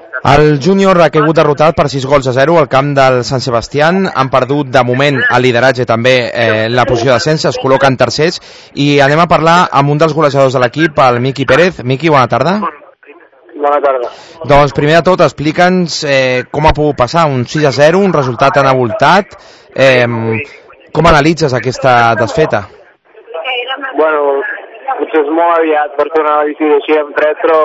El júnior ha caigut derrotat per 6-0 al camp del Sant Sebastián. Han perdut de moment el lideratge també la posició d'ascens, es col·loquen tercers, i anem a parlar amb un dels golejadors de l'equip, el Miqui Pérez. Miqui, bona tarda. Bona tarda. Doncs primer de tot explica'ns com ha pogut passar un 6-0, un resultat tan abultat. Com analitzes aquesta desfeta? Bueno, potser és molt aviat per fer una decisió així en fred, però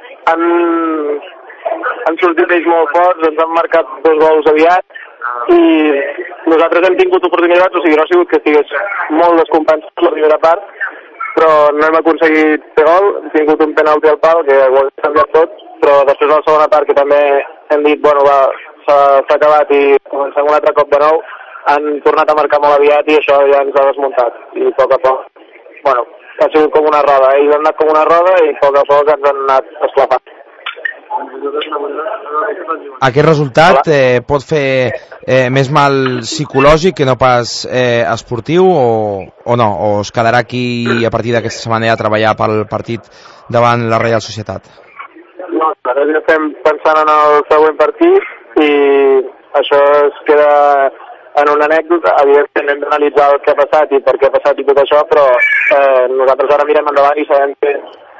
han sortit ells molt forts, ens han marcat 2 gols aviat i nosaltres hem tingut oportunitats, o sigui, no ha sigut que estigués molt descompensat la primera part, però no hem aconseguit fer gol, hem tingut un penalti al pal que ho ha canviat tot, però després de la segona part que també hem dit, bueno, va, s'ha acabat i comencem un altre cop de nou, han tornat a marcar molt aviat i això ja ens ha desmuntat, i a poc a poc, bueno, ha sigut com una roda, ells han anat com una roda i a poc ens han anat esclafant. Aquest resultat pot fer més mal psicològic que no pas esportiu o no? O es quedarà aquí a partir d'aquesta setmana a treballar pel partit davant la Reial Societat? No, ara ja estem pensant en el següent partit i això es queda en una anècdota. Evidentment hem d'analitzar el que ha passat i per què ha passat i tot això, però nosaltres ara mirem endavant i sabem que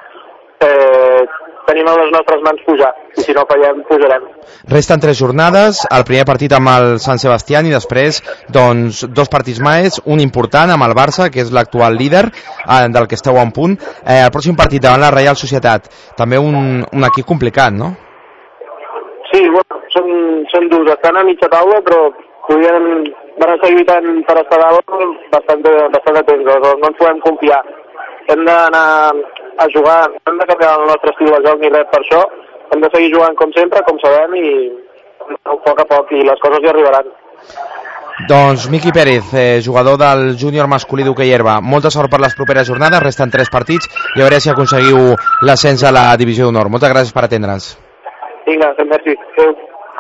tenim a les nostres mans pujar, i si no fallem, pujarem. Resten 3 jornades, el primer partit amb el Sant Sebastián i després doncs 2 partits més, un important amb el Barça, que és l'actual líder del que esteu en punt. El pròxim partit davant la Reial Societat, també un equip complicat, no? Sí, bueno, són durs, estan a mitja taula, però van estar lluitant per estar dalt bastant de temps, no ens podem confiar. Hem d'anar a jugar, no hem de canviar el nostre estil de joc ni res per això, hem de seguir jugant com sempre, com sabem, i a poc a poc, i les coses ja arribaran. Doncs Miqui Pérez, jugador del júnior masculí d'hoquei herba, molta sort per les properes jornades, resten 3 partits i a veure si aconseguiu l'ascens a la divisió d'honor. Moltes gràcies per atendre'ns. Vinga, merci. Adéu.